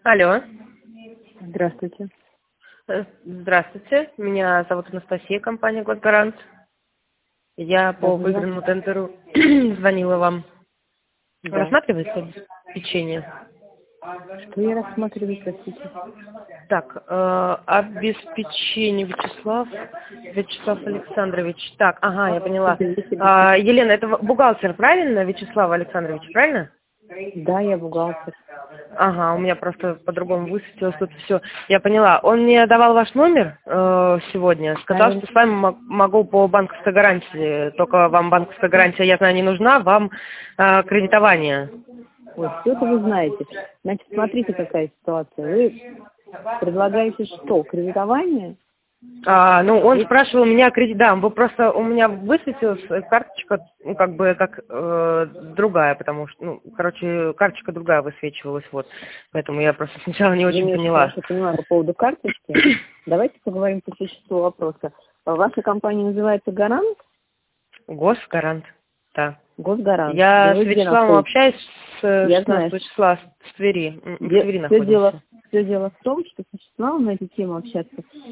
Алло. Здравствуйте. Здравствуйте. Меня зовут Анастасия, компания «Госгарант». Я Да, по выигранному тендеру звонила вам. да. Рассматриваете обеспечение? Что я рассматриваю, простите? Так, обеспечение Вячеслав Александрович. Так, ага, я поняла. Елена, это бухгалтер, правильно? Вячеслав Александрович, правильно? Да, я бухгалтер. Ага, у меня просто по-другому высветилось тут все. Я поняла. Он мне давал ваш номер сегодня, сказал, что с вами могу по банковской гарантии. Только вам банковская гарантия, я знаю, не нужна, вам кредитование. Вот, все это вы знаете. Значит, смотрите, какая ситуация. Вы предлагаете что? Кредитование? Ну, он спрашивал меня кредит, да, вы просто, у меня высветилась карточка, ну, как бы, как другая, потому что, ну, короче, карточка другая высвечивалась, вот, поэтому я просто сначала не очень поняла. Хорошо понимаю по поводу карточки. Давайте поговорим по существу вопроса. Ваша компания называется «Гарант»? Госгарант, да. Госгарант. Я Да, с Вячеславом общаюсь с я 16 знаю. числа в Твери. В Твери находимся. Все дело в том, что с Вячеславом на эту тему общаться,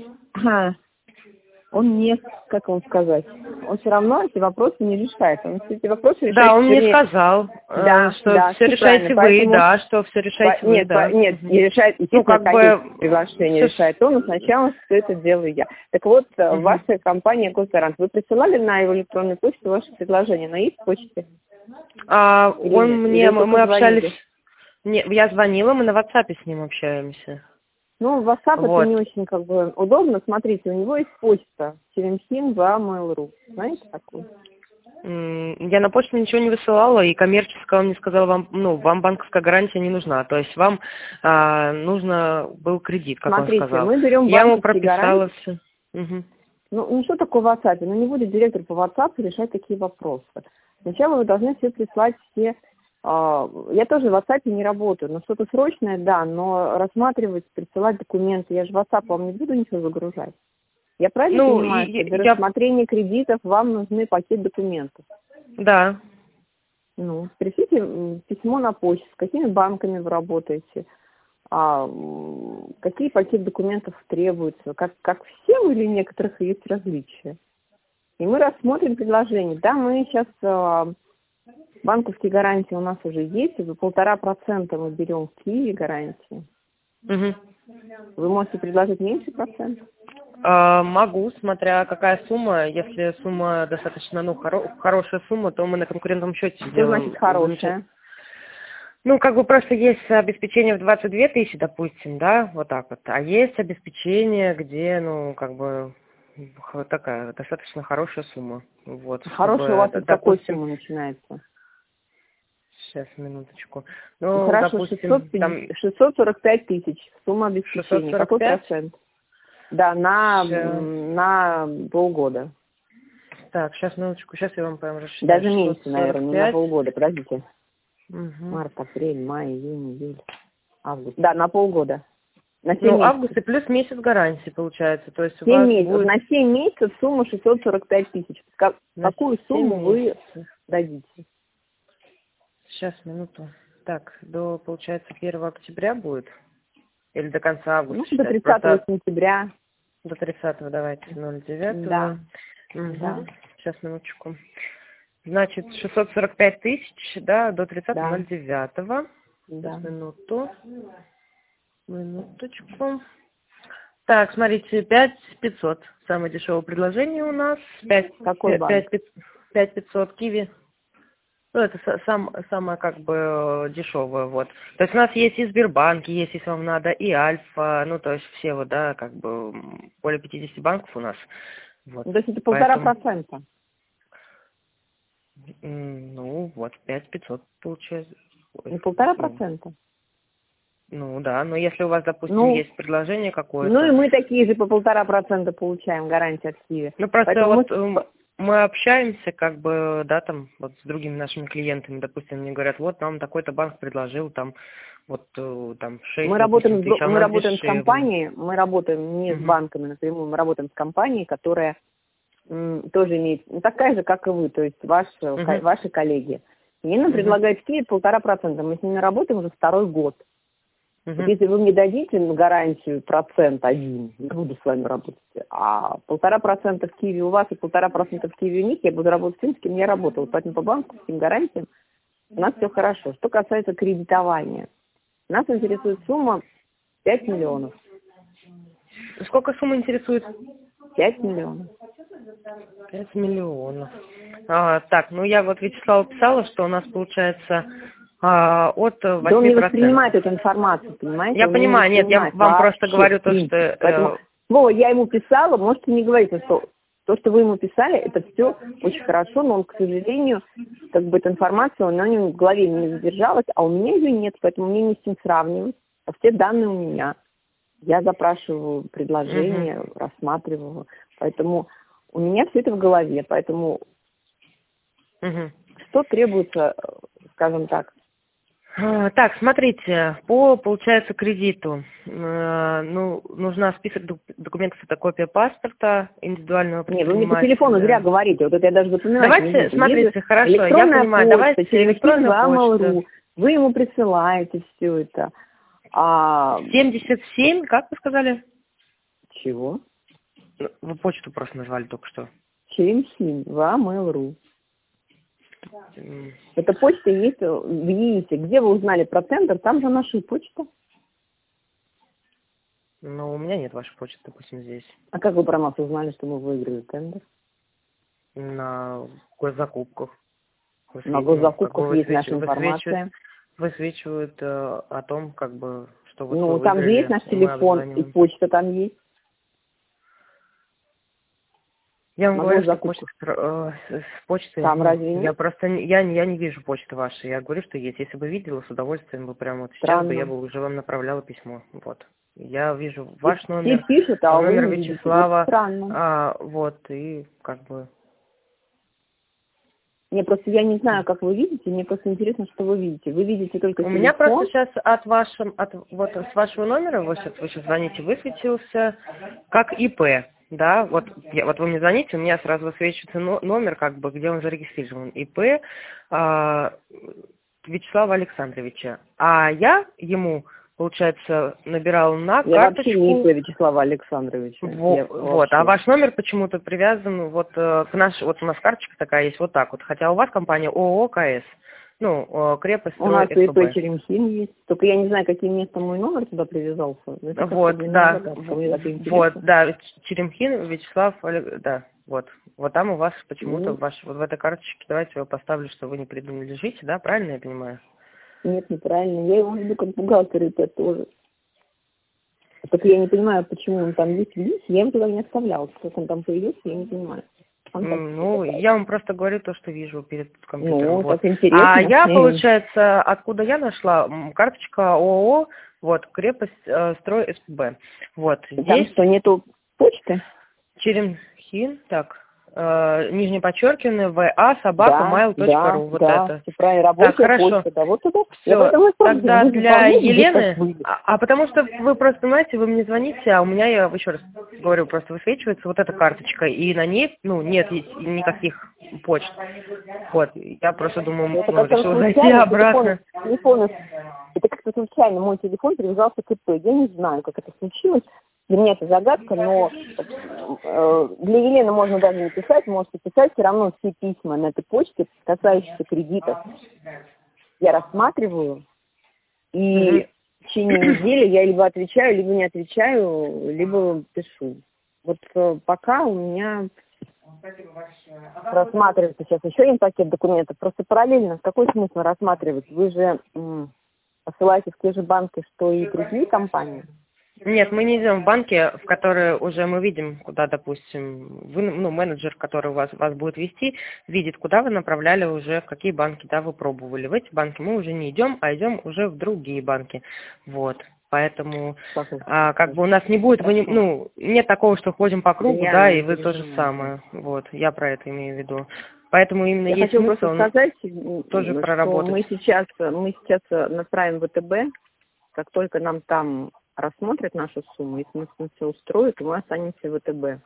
он не, как вам сказать, он все равно эти вопросы не решает. Он эти вопросы решает. Да, он мне сказал, что все решаете вы, поэтому... да, что все решаете вы, да. Нет, не решает, естественно, приглашение решает он, но сначала все это делаю я. Так вот, ваша компания «Госгарант», вы присылали на его электронную почту ваше предложение на их почте? Мы общались... Нет, я звонила, мы на WhatsApp с ним общаемся. Ну, WhatsApp Вот. это не очень как бы удобно. Смотрите, у него есть почта Черемхин@mail.ru. Знаете такую? Я на почту ничего не высылала, и коммерческая он мне сказал, вам банковская гарантия не нужна. То есть вам нужно был кредит, как Смотрите, он сказал. мы берем Я ему банковские прописала гарантии. все. Ну, что такое WhatsApp? Ну, не будет директор по WhatsApp решать такие вопросы. Сначала вы должны все прислать все... Я тоже в WhatsApp не работаю, но что-то срочное, да, но рассматривать, присылать документы, я же в WhatsApp вам не буду ничего загружать. Я правильно понимаю, что для рассмотрения кредитов вам нужны пакет документов? Да. Ну, пришлите письмо на почту, с какими банками вы работаете, какие пакет документов требуются, как всем или некоторых есть различия. И мы рассмотрим предложение. Да, мы сейчас... Банковские гарантии у нас уже есть, 1,5% мы берем в Киеве гарантии. Вы можете предложить меньше процентов? Могу, смотря какая сумма. Если сумма достаточно, хорошая сумма, то мы на конкурентном счете сделаем. Что значит хорошая? Ну, как бы просто есть обеспечение в 22 тысячи, допустим, да, вот так вот. А есть обеспечение, где, такая достаточно хорошая сумма. Вот. Хорошая у вас от какой суммы начинается? Сейчас, минуточку. Хорошо, допустим, 645 тысяч, сумма обеспечения. 645? Какой процент? Да, на полгода. Так, сейчас, минуточку, сейчас я вам прям рассчитаю. Даже меньше, наверное, не на полгода, подождите. Март, апрель, май, июнь, июль, август. Да, на полгода. На 7 месяцев. Август и плюс месяц гарантии получается. То есть 7 месяцев. Будет... На 7 месяцев сумма 645 тысяч. Какую сумму вы дадите? Сейчас, минуту. Так, получается, 1 октября будет? Или до конца августа? До 30 сентября. До 30-го давайте, 09-го. Да. Сейчас, минуточку. Значит, 645 тысяч, да, до 30-го, 09-го. Да. Минуточку. Так, смотрите, 5500. Самое дешевое предложение у нас. Какой банк? 5500 Киви. Ну, это самое как бы дешевое, вот. То есть у нас есть и Сбербанк, есть, если вам надо, и Альфа, то есть все вот, да, как бы более 50 банков у нас. Вот. То есть это 1,5%? Ну, вот, 5500 получается. 1,5%? Ну, да, но если у вас, допустим, есть предложение какое-то... Ну, и мы такие же по 1,5% получаем гарантии от Киви. Ну, просто мы общаемся, как бы, да, там, вот с другими нашими клиентами, допустим, мне говорят, вот нам такой-то банк предложил, там, вот, там, 6 мы работаем тысяч, с компанией, мы работаем не с банками напрямую, мы работаем с компанией, которая тоже имеет, такая же, как и вы, то есть ваши коллеги. И они нам предлагают в Киеве 1,5%, мы с ними работаем уже 2-й год. Вот если вы мне дадите на гарантию 1%, я буду с вами работать, а 1,5% в Киеве у вас и 1,5% в Киеве у них, я буду работать с тем, с кем я работала. Поэтому по банковским гарантиям у нас все хорошо. Что касается кредитования, нас интересует сумма 5 миллионов. Сколько сумма интересует? 5 миллионов. 5 миллионов. Так, ну я вот Вячеславу писала, что у нас получается от 8%. Да он не воспринимает эту информацию, понимаете? Я понимаю, нет, я вам просто говорю то, что... Поэтому, я ему писала, можете не говорить, что то, что вы ему писали, это все очень хорошо, но он, к сожалению, как бы эта информация, она у него в голове не задержалась, а у меня ее нет, поэтому мне не с чем сравнивать. А все данные у меня. Я запрашиваю предложения, рассматриваю. Поэтому у меня все это в голове. Поэтому что требуется, скажем так? Так, смотрите, по, получается, кредиту, ну, нужна список документов, это копия паспорта, индивидуального предпринимателя. Нет, вы мне по телефону зря говорите, вот это я даже запоминаю. Давайте, смотрите, хорошо, я понимаю, давайте электронную почту. Вы ему присылаете все это. 77, как вы сказали? Чего? Вы почту просто назвали только что. 77, Mail.ru. Эта почта есть в ЕИСе. Где вы узнали про тендер, там же наша почта. Ну, у меня нет вашей почты, допустим, здесь. А как вы про нас узнали, что мы выиграли тендер? На госзакупках. На госзакупках есть наша информация. Высвечивают о том, как бы, что вот ну, там же есть наш телефон, и почта там есть. Я вам говорю, что с почты... Там разве нет? Я просто я не вижу почты вашей. Я говорю, что есть. Если бы видела, с удовольствием бы прямо вот сейчас бы я бы уже вам направляла письмо. Вот. Я вижу ваш номер, пишут, номер Вячеслава. Вот, вот, и как бы... я не знаю, как вы видите, мне просто интересно, что вы видите. Вы видите только телефон. У меня просто сейчас вот с вашего номера, вы сейчас звоните, высветился как ИП. Да, вот вы мне звоните, у меня сразу высвечивается номер, как бы, где он зарегистрирован. ИП Вячеслава Александровича. А я ему, получается, набирал на карточку... Я вообще не ИП Вячеслава Александровича. Вот, а ваш номер почему-то привязан вот к нашей... Вот у нас карточка такая есть вот так вот. Хотя у вас компания ООО КС. Ну, крепость у нас ИП Черемхин есть. Только я не знаю, каким местом мой номер туда привязался. Вот, да. Вот, да, Черемхин, Вячеслав, да, вот. Вот там у вас почему-то вот в этой карточке, давайте я поставлю, что вы не принадлежите, да, правильно я понимаю? Нет, неправильно. Я его веду как бухгалтер ИП тоже. Только я не понимаю, почему он там есть. Я ему туда не оставлял. Как он там появился, я не понимаю. Ну, я вам просто говорю то, что вижу перед компьютером. Ну, вот. так интересно. А я, получается, откуда я нашла? Карточка ООО, вот, крепость строй СПБ. Вот. Там здесь что, нету почты? Черемхин, так, нижнее подчеркивание, va@mail.ru, вот это. Правильно, так, хорошо. Почта, да, вот это. Все, тогда для Елены, потому что вы просто, понимаете, вы мне звоните, а у меня, я еще раз говорю, просто высвечивается вот эта карточка, и на ней, ну, нет никаких почт. Вот, я просто думаю, решила зайти обратно. Это как-то случайно мой телефон привязался к ИП. Я не знаю, как это случилось. Для меня это загадка, но для Елены можно даже не писать, можете писать все равно все письма на этой почте, касающиеся кредитов. Я рассматриваю, и в течение недели я либо отвечаю, либо не отвечаю, либо пишу. Вот пока у меня рассматривается сейчас еще один пакет документов. Просто параллельно, какой смысл рассматривать? Вы же посылаете в те же банки, что и другие компании. Нет, мы не идем в банки, в которые уже мы видим, куда, допустим, вы, ну, менеджер, который вас будет вести, видит, куда вы направляли уже, в какие банки, да, вы пробовали. В эти банки мы уже не идем, а идем уже в другие банки. Вот. Поэтому как бы у нас не будет, нет такого, что ходим по кругу, да, и вы то же самое. Вот, я про это имею в виду. Поэтому именно я есть хочу смысл просто сказать, тоже проработать. Мы сейчас направим ВТБ, как только нам там рассмотрят нашу сумму, если нас все устроит, то мы останемся в ВТБ.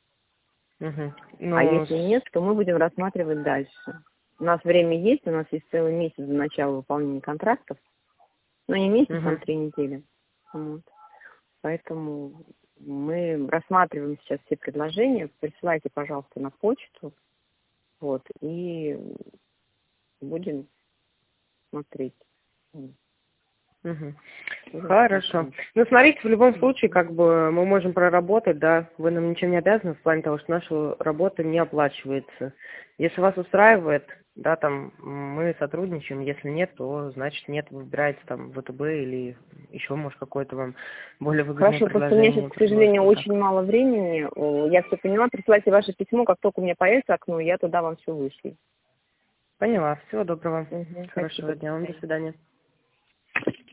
А если нет, то мы будем рассматривать дальше. У нас время есть, у нас есть целый месяц до начала выполнения контрактов, но не месяц, а 3 недели. Вот. Поэтому мы рассматриваем сейчас все предложения. Присылайте, пожалуйста, на почту. Вот, и будем смотреть. Угу. Хорошо. Ну, смотрите, в любом случае, как бы мы можем проработать, да, вы нам ничем не обязаны в плане того, что наша работа не оплачивается. Если вас устраивает, да, там мы сотрудничаем, если нет, то значит нет, выбирайте там ВТБ или еще, может, какое-то вам более выгодное Хорошо, просто у меня предложение. сейчас, к сожалению, предложить. очень мало времени. Я все поняла. Присылайте ваше письмо, как только у меня появится окно, я туда вам все вышлю. Поняла. Всего доброго. Угу, Хорошего дня вам. До свидания.